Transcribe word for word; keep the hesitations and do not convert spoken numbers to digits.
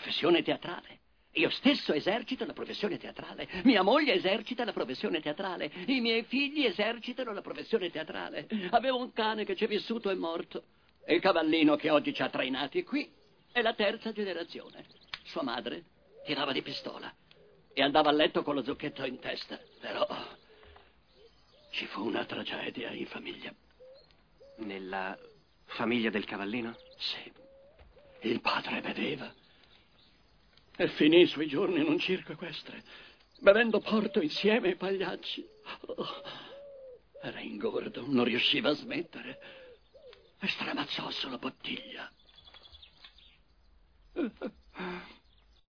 professione teatrale. Io stesso esercito la professione teatrale. Mia moglie esercita la professione teatrale. I miei figli esercitano la professione teatrale. Avevo un cane che ci è vissuto e morto. E il cavallino che oggi ci ha trainati qui è la terza generazione. Sua madre tirava di pistola e andava a letto con lo zucchetto in testa. Però ci fu una tragedia in famiglia. Nella famiglia del cavallino? Sì. Il padre beveva e finì i suoi giorni in un circo equestre, bevendo porto insieme ai pagliacci. Oh, era ingordo, non riusciva a smettere e stramazzò sulla bottiglia.